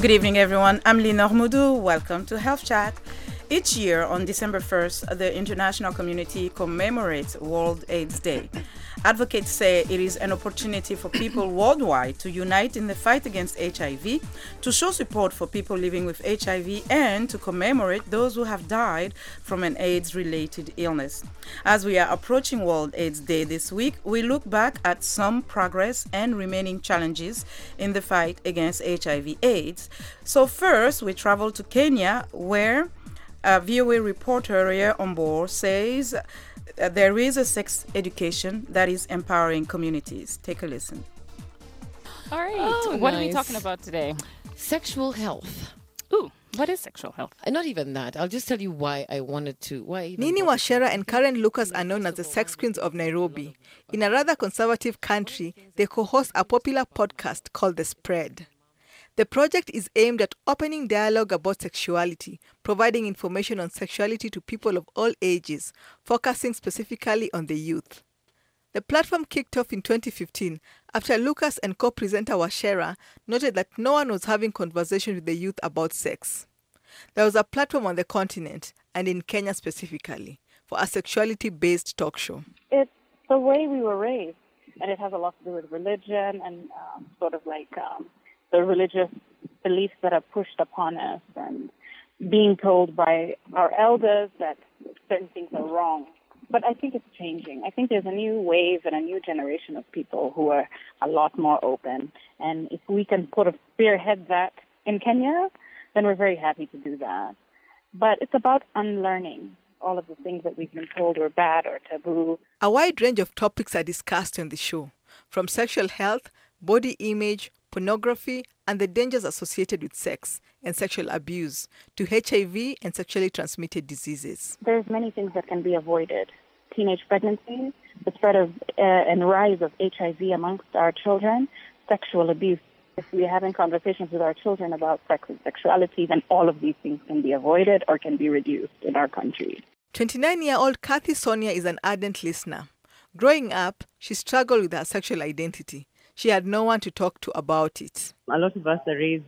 Good evening, everyone. I'm Linor Moudou. Welcome to Health Chat. Each year on December 1st, the international community commemorates World AIDS Day. Advocates say it is an opportunity for people worldwide to unite in the fight against HIV, to show support for people living with HIV, and to commemorate those who have died from an AIDS-related illness. As we are approaching World AIDS Day this week, we look back at some progress and remaining challenges in the fight against HIV/AIDS. So first, we travel to Kenya, where VOA reporter Ria Ombor says there is a sex education that is empowering communities. Take a listen. All right. What are we talking about today? Sexual health. Ooh, what is sexual health? Not even that. I'll just tell you why I wanted to. Nini Wachera and Karen Lucas are known as the sex queens of Nairobi. In a rather conservative country, they co-host a popular podcast called The Spread. The project is aimed at opening dialogue about sexuality, providing information on sexuality to people of all ages, focusing specifically on the youth. The platform kicked off in 2015 after Lucas and co-presenter Wachera noted that no one was having conversations with the youth about sex. There was a platform on the continent, and in Kenya specifically, for a sexuality-based talk show. It's the way we were raised, and it has a lot to do with religion and the religious beliefs that are pushed upon us and being told by our elders that certain things are wrong. But I think it's changing. I think there's a new wave and a new generation of people who are a lot more open. And if we can spearhead that in Kenya, then we're very happy to do that. But it's about unlearning all of the things that we've been told are bad or taboo. A wide range of topics are discussed on the show, from sexual health, body image, pornography, and the dangers associated with sex and sexual abuse, to HIV and sexually transmitted diseases. There's many things that can be avoided. Teenage pregnancy, the spread of and rise of HIV amongst our children, sexual abuse. If we're having conversations with our children about sex and sexuality, then all of these things can be avoided or can be reduced in our country. 29-year-old Kathy Sonia is an ardent listener. Growing up, she struggled with her sexual identity. She had no one to talk to about it. A lot of us are raised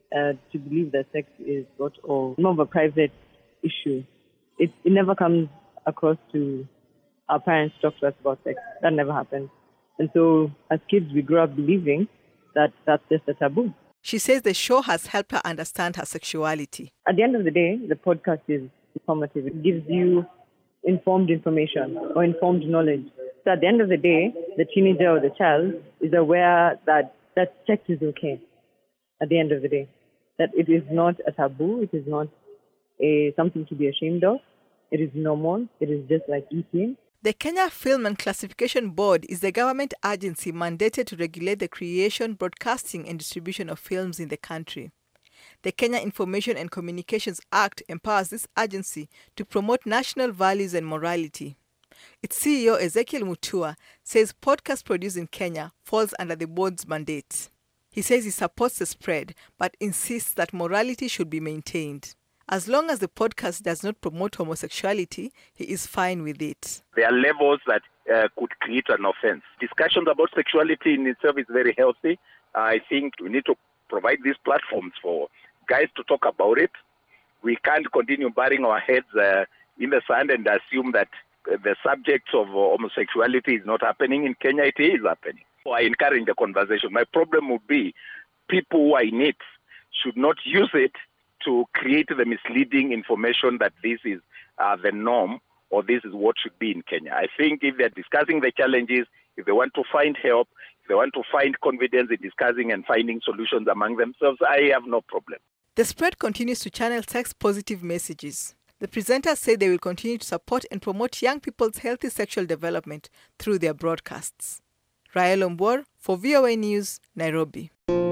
to believe that sex is more of a private issue. It never comes across to our parents talk to us about sex. That never happens. And so as kids, we grow up believing that that's just a taboo. She says the show has helped her understand her sexuality. At the end of the day, the podcast is informative. It gives you informed information or informed knowledge. So at the end of the day, the teenager or the child is aware that sex is okay. At the end of the day, that it is not a taboo, it is not something to be ashamed of. It is normal. It is just like eating. The Kenya Film and Classification Board is the government agency mandated to regulate the creation, broadcasting, and distribution of films in the country. The Kenya Information and Communications Act empowers this agency to promote national values and morality. Its CEO, Ezekiel Mutua, says podcasts produced in Kenya falls under the board's mandate. He says he supports the spread, but insists that morality should be maintained. As long as the podcast does not promote homosexuality, he is fine with it. There are levels that could create an offense. Discussions about sexuality in itself is very healthy. I think we need to provide these platforms for guys to talk about it. We can't continue burying our heads in the sand and assume that the subject of homosexuality is not happening in Kenya. It is happening. So I encourage the conversation. My problem would be people who are in it should not use it to create the misleading information that this is the norm or this is what should be in Kenya. I think if they're discussing the challenges, if they want to find help, if they want to find confidence in discussing and finding solutions among themselves, I have no problem. The spread continues to channel sex-positive messages. The presenters say they will continue to support and promote young people's healthy sexual development through their broadcasts. Rael Ombor for VOA News, Nairobi.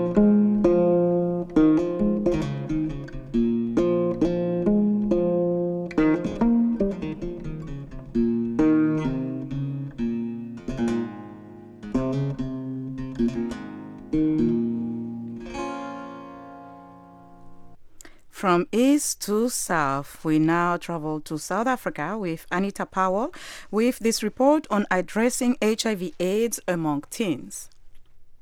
From east to south, we now travel to South Africa with Anita Powell with this report on addressing HIV/AIDS among teens.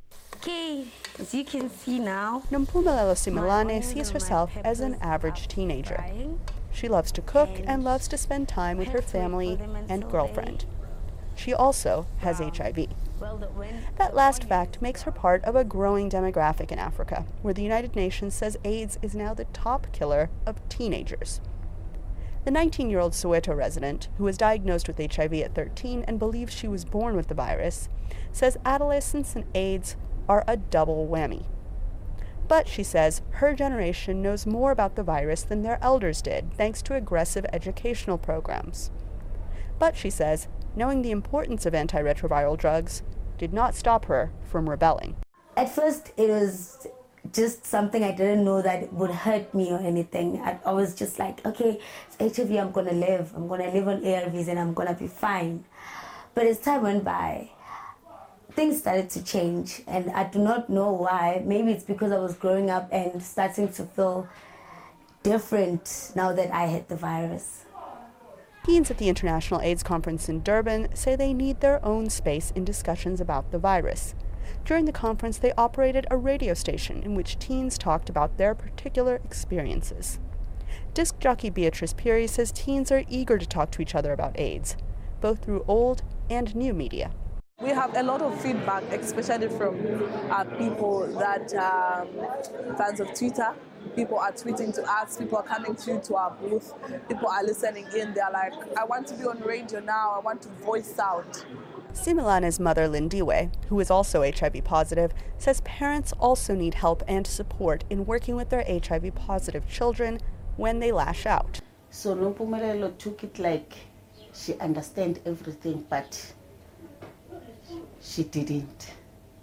Okay, as you can see now, Nompumelelo Simelane sees herself as an average teenager. She loves to cook and loves to spend time with her family and girlfriend. She also has HIV. That last fact makes her part of a growing demographic in Africa, where the United Nations says AIDS is now the top killer of teenagers. The 19-year-old Soweto resident, who was diagnosed with HIV at 13 and believes she was born with the virus, says adolescence and AIDS are a double whammy. But, she says, her generation knows more about the virus than their elders did, thanks to aggressive educational programs. But, she says, knowing the importance of antiretroviral drugs did not stop her from rebelling. At first, it was just something I didn't know that would hurt me or anything. I was just like, okay, it's HIV, I'm going to live. I'm going to live on ARVs and I'm going to be fine. But as time went by, things started to change, and I do not know why. Maybe it's because I was growing up and starting to feel different now that I had the virus. Teens at the International AIDS Conference in Durban say they need their own space in discussions about the virus. During the conference, they operated a radio station in which teens talked about their particular experiences. Disc jockey Beatrice Piri says teens are eager to talk to each other about AIDS, both through old and new media. We have a lot of feedback, especially from people that fans of Twitter. People are tweeting to us, people are coming to our booth, people are listening in. They're like, I want to be on radio now, I want to voice out. Simelane's mother, Lindiwe, who is also HIV positive, says parents also need help and support in working with their HIV positive children when they lash out. So Nompumelelo took it like she understands everything, but she didn't.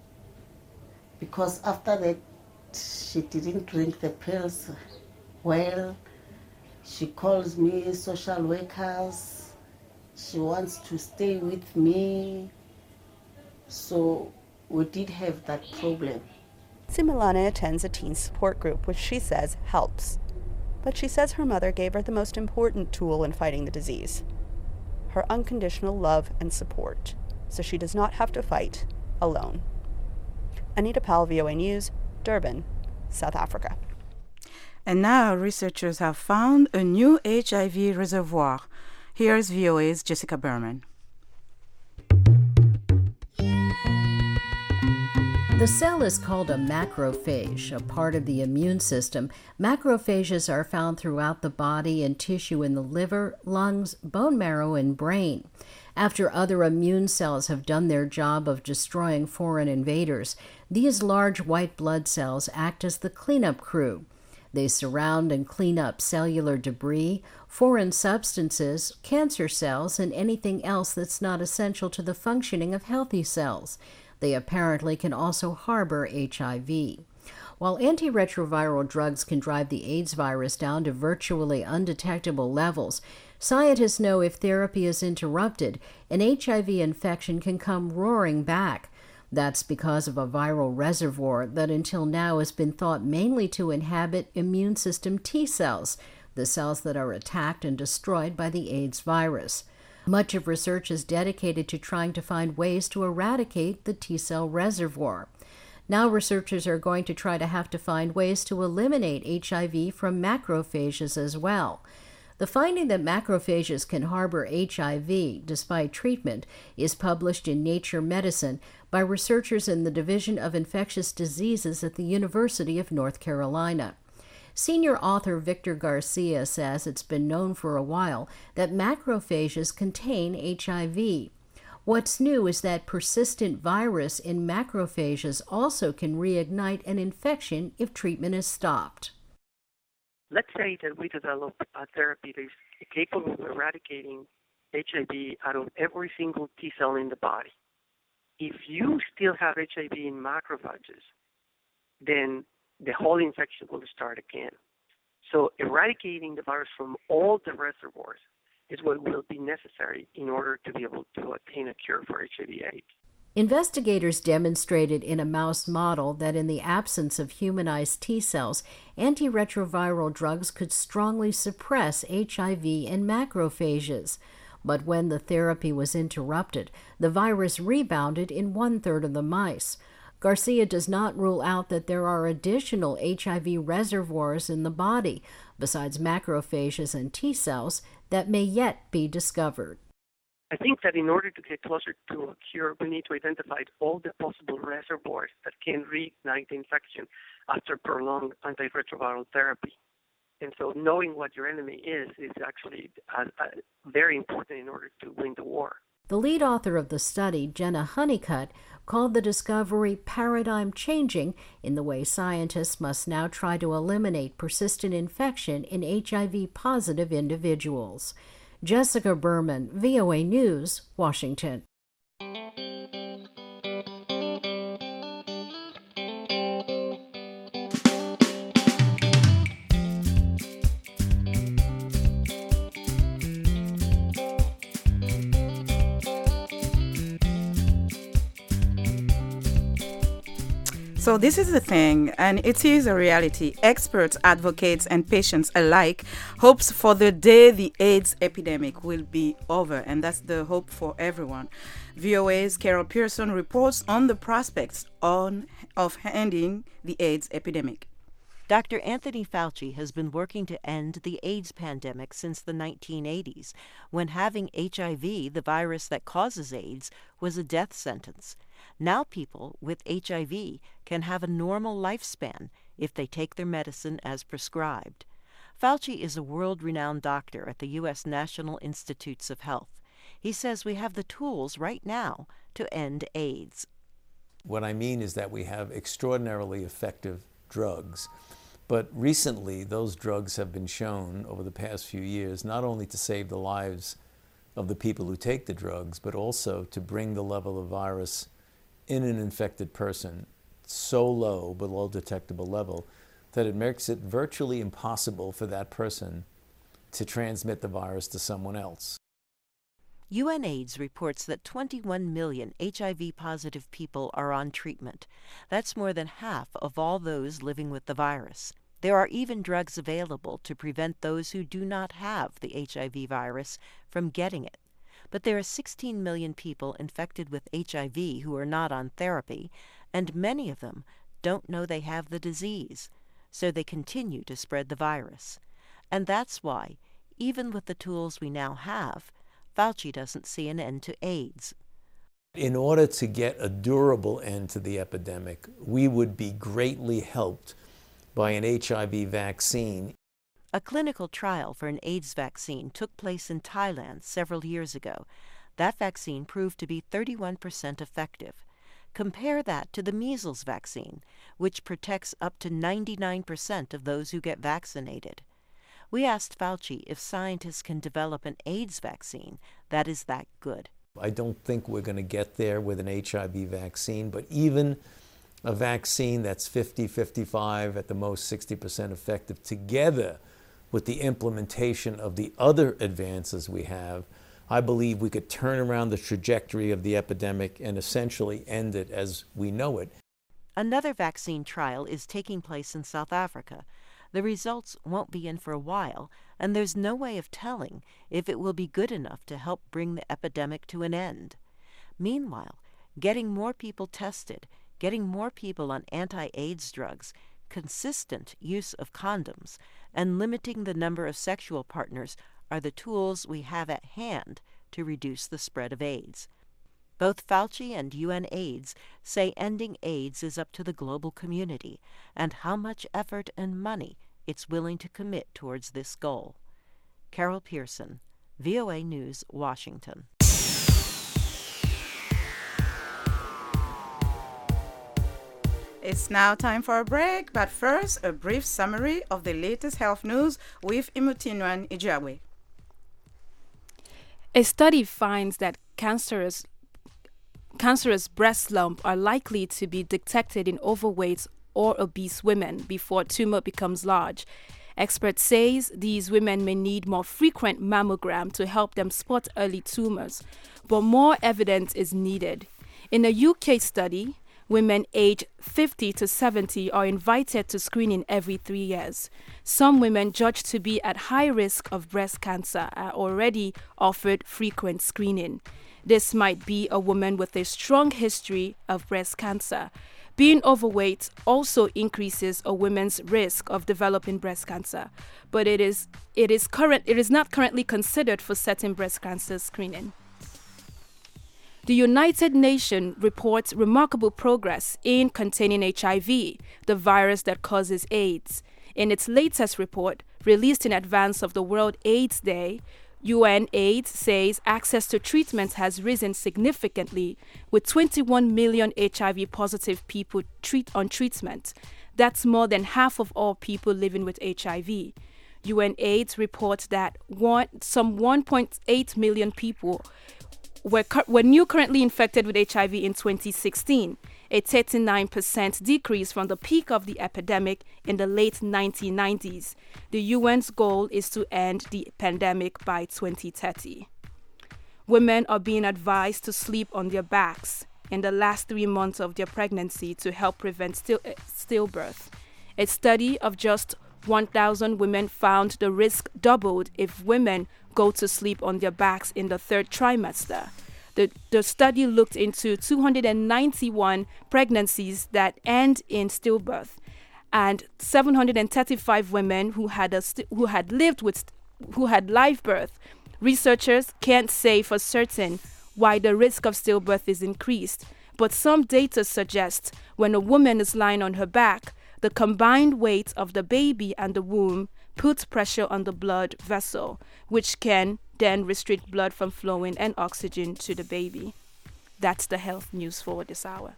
Because after that, she didn't drink the pills well. She calls me social workers. She wants to stay with me. So we did have that problem. Simelane attends a teen support group, which she says helps. But she says her mother gave her the most important tool in fighting the disease: her unconditional love and support, so she does not have to fight alone. Anita Powell, VOA News, Durban, South Africa. And now researchers have found a new HIV reservoir. Here's VOA's Jessica Berman. The cell is called a macrophage, a part of the immune system. Macrophages are found throughout the body and tissue in the liver, lungs, bone marrow, and brain. After other immune cells have done their job of destroying foreign invaders, these large white blood cells act as the cleanup crew. They surround and clean up cellular debris, foreign substances, cancer cells, and anything else that's not essential to the functioning of healthy cells. They apparently can also harbor HIV. While antiretroviral drugs can drive the AIDS virus down to virtually undetectable levels, scientists know if therapy is interrupted, an HIV infection can come roaring back. That's because of a viral reservoir that until now has been thought mainly to inhabit immune system T cells, the cells that are attacked and destroyed by the AIDS virus. Much of research is dedicated to trying to find ways to eradicate the T-cell reservoir. Now researchers are going to try to have to find ways to eliminate HIV from macrophages as well. The finding that macrophages can harbor HIV despite treatment is published in Nature Medicine by researchers in the Division of Infectious Diseases at the University of North Carolina. Senior author Victor Garcia says it's been known for a while that macrophages contain HIV. What's new is that persistent virus in macrophages also can reignite an infection if treatment is stopped. Let's say that we develop a therapy that is capable of eradicating HIV out of every single T cell in the body. If you still have HIV in macrophages, then the whole infection will start again. So eradicating the virus from all the reservoirs is what will be necessary in order to be able to attain a cure for HIV/AIDS. Investigators demonstrated in a mouse model that in the absence of humanized T cells, antiretroviral drugs could strongly suppress HIV in macrophages. But when the therapy was interrupted, the virus rebounded in 1/3 of the mice. Garcia does not rule out that there are additional HIV reservoirs in the body, besides macrophages and T cells, that may yet be discovered. I think that in order to get closer to a cure, we need to identify all the possible reservoirs that can reignite the infection after prolonged antiretroviral therapy. And so knowing what your enemy is actually very important in order to win the war. The lead author of the study, Jenna Honeycutt, called the discovery paradigm-changing in the way scientists must now try to eliminate persistent infection in HIV-positive individuals. Jessica Berman, VOA News, Washington. So this is the thing, and it is a reality. Experts, advocates, and patients alike hopes for the day the AIDS epidemic will be over, and that's the hope for everyone. VOA's Carol Pearson reports on the prospects of ending the AIDS epidemic. Dr. Anthony Fauci has been working to end the AIDS pandemic since the 1980s, when having HIV, the virus that causes AIDS, was a death sentence. Now people with HIV can have a normal lifespan if they take their medicine as prescribed. Fauci is a world-renowned doctor at the U.S. National Institutes of Health. He says we have the tools right now to end AIDS. What I mean is that we have extraordinarily effective drugs. But recently, those drugs have been shown over the past few years not only to save the lives of the people who take the drugs, but also to bring the level of virus in an infected person so low, below detectable level, that it makes it virtually impossible for that person to transmit the virus to someone else. UNAIDS reports that 21 million HIV-positive people are on treatment. That's more than half of all those living with the virus. There are even drugs available to prevent those who do not have the HIV virus from getting it. But there are 16 million people infected with HIV who are not on therapy, and many of them don't know they have the disease, so they continue to spread the virus. And that's why, even with the tools we now have, Fauci doesn't see an end to AIDS. In order to get a durable end to the epidemic, we would be greatly helped by an HIV vaccine. A clinical trial for an AIDS vaccine took place in Thailand several years ago. That vaccine proved to be 31% effective. Compare that to the measles vaccine, which protects up to 99% of those who get vaccinated. We asked Fauci if scientists can develop an AIDS vaccine that is that good. I don't think we're going to get there with an HIV vaccine, but even a vaccine that's 50, 55, at the most 60% effective, together with the implementation of the other advances we have, I believe we could turn around the trajectory of the epidemic and essentially end it as we know it. Another vaccine trial is taking place in South Africa. The results won't be in for a while, and there's no way of telling if it will be good enough to help bring the epidemic to an end. Meanwhile, getting more people tested, getting more people on anti-AIDS drugs, consistent use of condoms, and limiting the number of sexual partners are the tools we have at hand to reduce the spread of AIDS. Both Fauci and UNAIDS say ending AIDS is up to the global community and how much effort and money it's willing to commit towards this goal. Carol Pearson, VOA News, Washington. It's now time for a break, but first, a brief summary of the latest health news with Imutinwan Ijawe. A study finds that cancerous breast lumps are likely to be detected in overweight or obese women before tumor becomes large. Experts say these women may need more frequent mammogram to help them spot early tumors, but more evidence is needed. In a UK study, women aged 50 to 70 are invited to screening every 3 years. Some women judged to be at high risk of breast cancer are already offered frequent screening. This might be a woman with a strong history of breast cancer. Being overweight also increases a woman's risk of developing breast cancer, but it is not currently considered for certain breast cancer screening. The United Nations reports remarkable progress in containing HIV, the virus that causes AIDS. In its latest report, released in advance of the World AIDS Day, UNAIDS says access to treatment has risen significantly, with 21 million HIV-positive people on treatment. That's more than half of all people living with HIV. UNAIDS reports that some 1.8 million people were currently infected with HIV in 2016, a 39% decrease from the peak of the epidemic in the late 1990s. The UN's goal is to end the pandemic by 2030. Women are being advised to sleep on their backs in the last 3 months of their pregnancy to help prevent stillbirth. A study of just 1,000 women found the risk doubled if women go to sleep on their backs in the third trimester. The study looked into 291 pregnancies that end in stillbirth, and 735 women who had live birth. Researchers can't say for certain why the risk of stillbirth is increased, but some data suggests when a woman is lying on her back, the combined weight of the baby and the womb puts pressure on the blood vessel, which can then restrict blood from flowing and oxygen to the baby. That's the health news for this hour.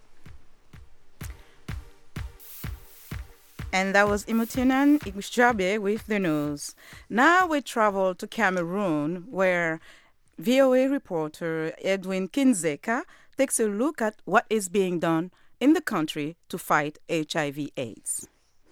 And that was Imotunan Igushjabe with the news. Now we travel to Cameroon, where VOA reporter Edwin Kinzeka takes a look at what is being done in the country to fight HIV/AIDS.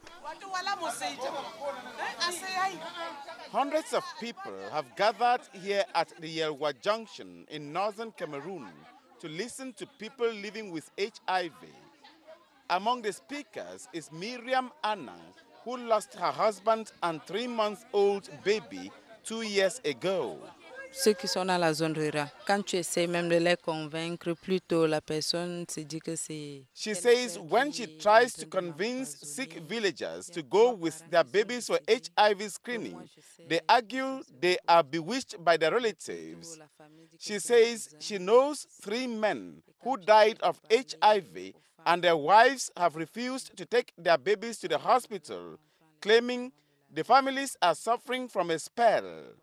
Hundreds of people have gathered here at the Yelwa Junction in northern Cameroon to listen to people living with HIV. Among the speakers is Miriam Anna, who lost her husband and 3-month-old baby 2 years ago. Ceux qui sont dans la zone rurale, quand tu essaies même de les convaincre, plutôt la personne se dit que c'est... She says when she tries to convince sick villagers to go with their babies for HIV screening, they argue they are bewitched by their relatives. She says she knows 3 men who died of HIV and their wives have refused to take their babies to the hospital, claiming the families are suffering from a spell.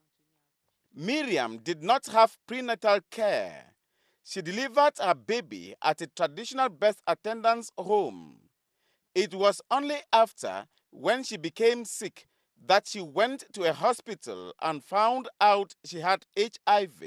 Miriam did not have prenatal care. She delivered her baby at a traditional birth attendant's home. It was only after, when she became sick, that she went to a hospital and found out she had HIV.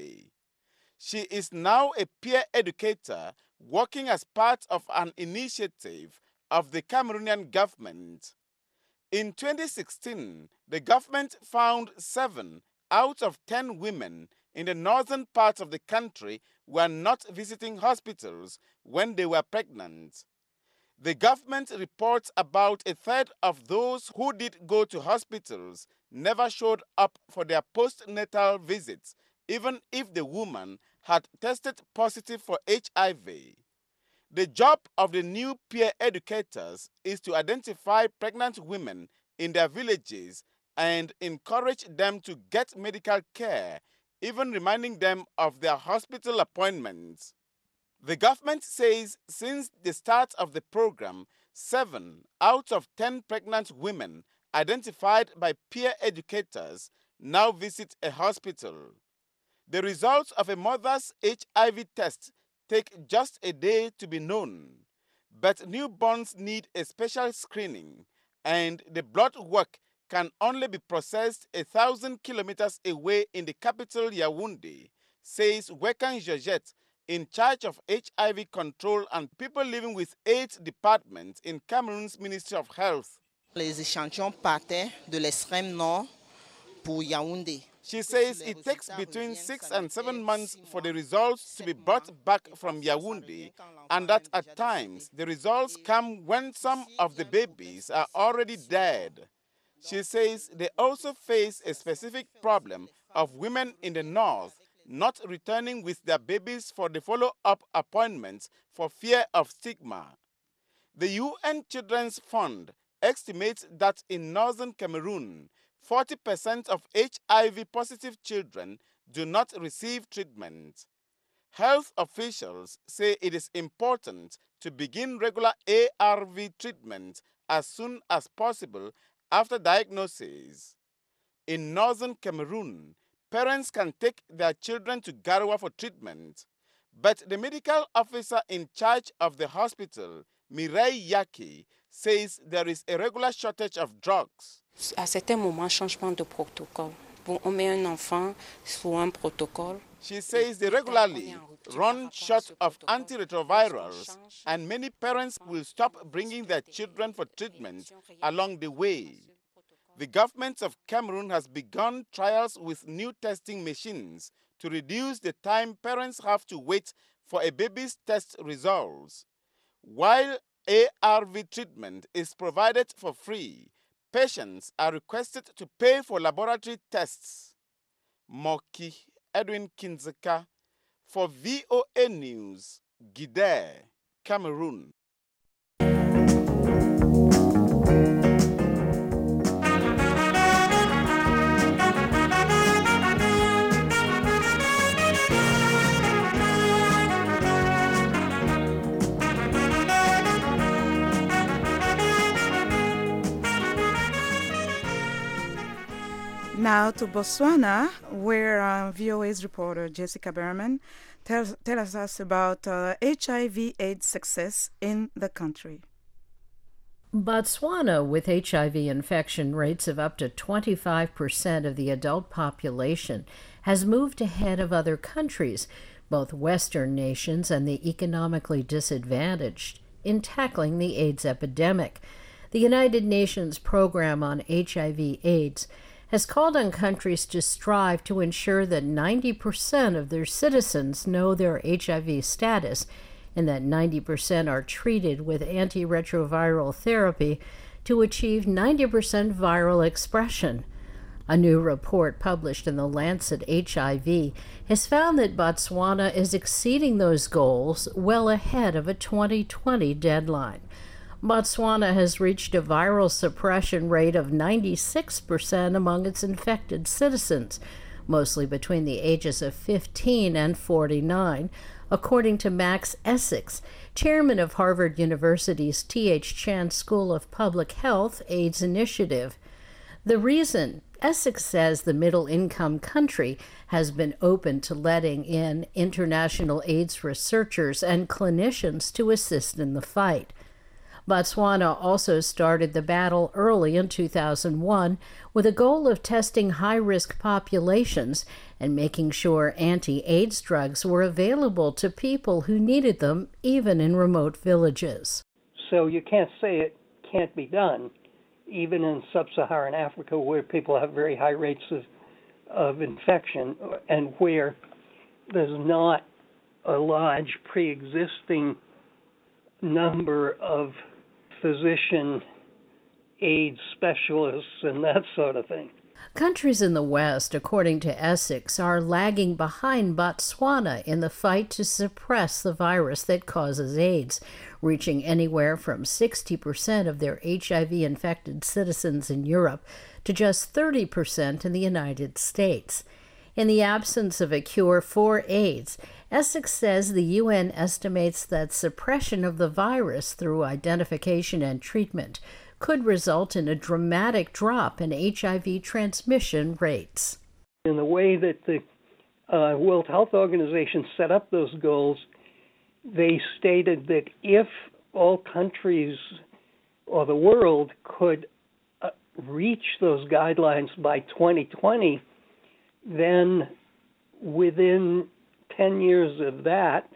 She is now a peer educator working as part of an initiative of the Cameroonian government. In 2016, the government found 7 out of 10 women in the northern part of the country were not visiting hospitals when they were pregnant. The government reports about a third of those who did go to hospitals never showed up for their postnatal visits, even if the woman had tested positive for HIV. The job of the new peer educators is to identify pregnant women in their villages and encourage them to get medical care, even reminding them of their hospital appointments. The government says since the start of the program, 7 out of 10 pregnant women identified by peer educators now visit a hospital. The results of a mother's HIV test take just a day to be known, but newborns need a special screening, and the blood work can only be processed 1,000 kilometers away in the capital Yaoundé, says Wekan Georgette, in charge of HIV control and people living with AIDS department in Cameroon's Ministry of Health. Les échantillons partaient de l'extrême nord pour Yaoundé. She says it takes between 6 and 7 months for the results to be brought back from Yaoundé, and that at times the results come when some of the babies are already dead. She says they also face a specific problem of women in the north not returning with their babies for the follow-up appointments for fear of stigma. The UN Children's Fund estimates that in northern Cameroon, 40% of HIV-positive children do not receive treatment. Health officials say it is important to begin regular ARV treatment as soon as possible after diagnosis. In northern Cameroon, parents can take their children to Garoua for treatment, but the medical officer in charge of the hospital, Mireille Yaki, says there is a regular shortage of drugs. À certains moments, changement de protocole. Bon, on met un enfant sur un protocole. She says they regularly run short of antiretrovirals, and many parents will stop bringing their children for treatment along the way. The government of Cameroon has begun trials with new testing machines to reduce the time parents have to wait for a baby's test results. While ARV treatment is provided for free, patients are requested to pay for laboratory tests. Moki Edwin Kinzeka for VOA News, Gide, Cameroon. Now to Botswana, where VOA's reporter Jessica Berman tells us about HIV/AIDS success in the country. Botswana, with HIV infection rates of up to 25% of the adult population, has moved ahead of other countries, both Western nations and the economically disadvantaged, in tackling the AIDS epidemic. The United Nations Program on HIV/AIDS has called on countries to strive to ensure that 90% of their citizens know their HIV status and that 90% are treated with antiretroviral therapy to achieve 90% viral expression. A new report published in the Lancet HIV has found that Botswana is exceeding those goals well ahead of a 2020 deadline. Botswana has reached a viral suppression rate of 96% among its infected citizens, mostly between the ages of 15 and 49, according to Max Essex, chairman of Harvard University's T.H. Chan School of Public Health AIDS Initiative. The reason, Essex says, the middle-income country has been open to letting in international AIDS researchers and clinicians to assist in the fight. Botswana also started the battle early in 2001 with a goal of testing high-risk populations and making sure anti-AIDS drugs were available to people who needed them, even in remote villages. So you can't say it can't be done, even in sub-Saharan Africa, where people have very high rates of infection and where there's not a large pre-existing number of physician AIDS specialists and that sort of thing. Countries in the West, according to Essex, are lagging behind Botswana in the fight to suppress the virus that causes AIDS, reaching anywhere from 60% of their HIV-infected citizens in Europe to just 30% in the United States. In the absence of a cure for AIDS, Essex says the UN estimates that suppression of the virus through identification and treatment could result in a dramatic drop in HIV transmission rates. In the way that the World Health Organization set up those goals, they stated that if all countries or the world could reach those guidelines by 2020, then within 10 years of that,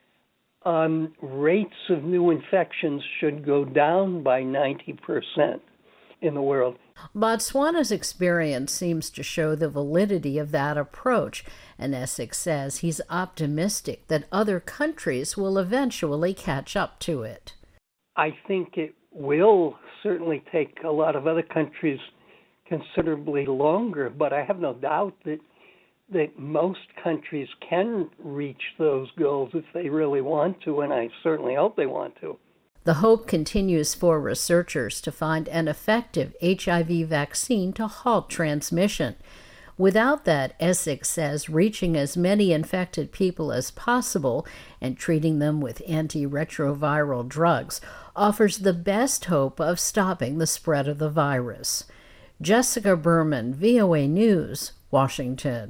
rates of new infections should go down by 90% in the world. Botswana's experience seems to show the validity of that approach, and Essex says he's optimistic that other countries will eventually catch up to it. I think it will certainly take a lot of other countries considerably longer, but I have no doubt that most countries can reach those goals if they really want to, and I certainly hope they want to. The hope continues for researchers to find an effective HIV vaccine to halt transmission. Without that, Essex says reaching as many infected people as possible and treating them with antiretroviral drugs offers the best hope of stopping the spread of the virus. Jessica Berman, VOA News, Washington.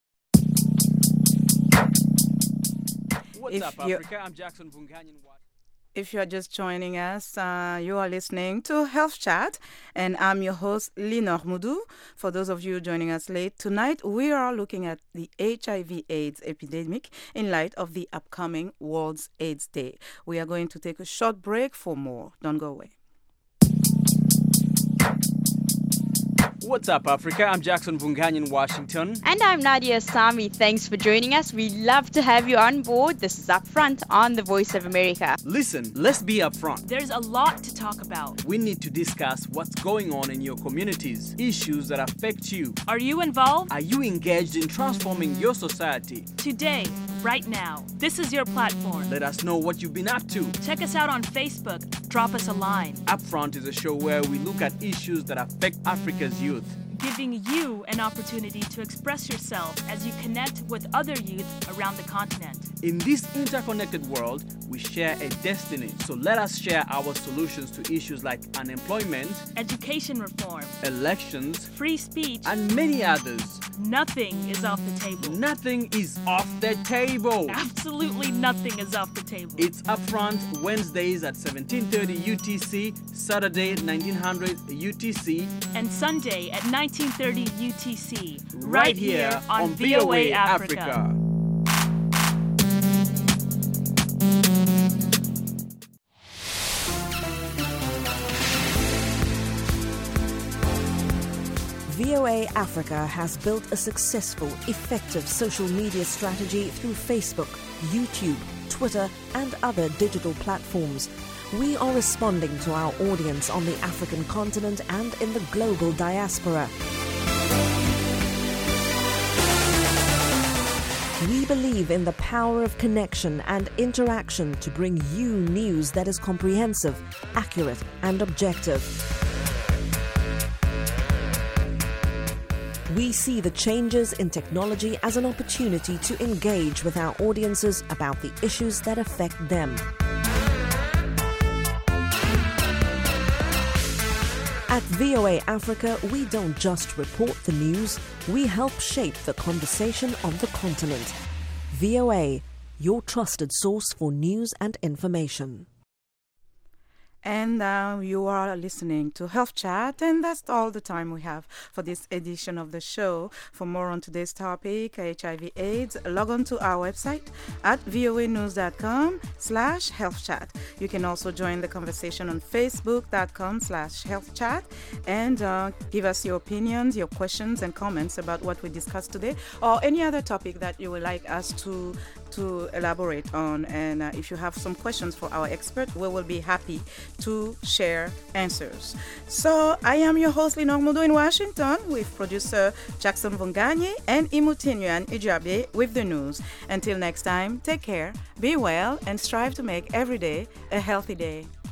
What's up, Africa? I'm Jackson Vunganyan. If you are just joining us, you are listening to Health Chat, and I'm your host, Linor Moudou. For those of you joining us late, tonight we are looking at the HIV/AIDS epidemic in light of the upcoming World AIDS Day. We are going to take a short break for more. Don't go away. What's up, Africa? I'm Jackson Vunganyan, Washington. And I'm Nadia Sami. Thanks for joining us. We love to have you on board. This is Upfront on the Voice of America. Listen, let's be upfront. There's a lot to talk about. We need to discuss what's going on in your communities, issues that affect you. Are you involved? Are you engaged in transforming your society? Today, right now, this is your platform. Let us know what you've been up to. Check us out on Facebook. Drop us a line. Upfront is a show where we look at issues that affect Africa's youth, giving you an opportunity to express yourself as you connect with other youth around the continent. In this interconnected world, we share a destiny. So let us share our solutions to issues like unemployment, education reform, elections, free speech, and many others. Nothing is off the table. Nothing is off the table. Absolutely nothing is off the table. It's Upfront Wednesdays at 17:30 UTC, Saturday 1900 UTC, and Sunday at 19:30 UTC. Right here on VOA Africa. VOA Africa has built a successful, effective social media strategy through Facebook, YouTube, Twitter, and other digital platforms. We are responding to our audience on the African continent and in the global diaspora. We believe in the power of connection and interaction to bring you news that is comprehensive, accurate, and objective. We see the changes in technology as an opportunity to engage with our audiences about the issues that affect them. At VOA Africa, we don't just report the news, we help shape the conversation on the continent. VOA, your trusted source for news and information. And you are listening to Health Chat, and that's all the time we have for this edition of the show. For more on today's topic, HIV/AIDS, log on to our website at voanews.com/healthchat. You can also join the conversation on facebook.com/healthchat and give us your opinions, your questions and comments about what we discussed today, or any other topic that you would like us to elaborate on. And if you have some questions for our expert, we will be happy to share answers. So I am your host, Linor Moudou in Washington, with producer Jackson Vunganyi and Imutinuan Ijabe with the news. Until next time, take care, be well, and strive to make every day a healthy day.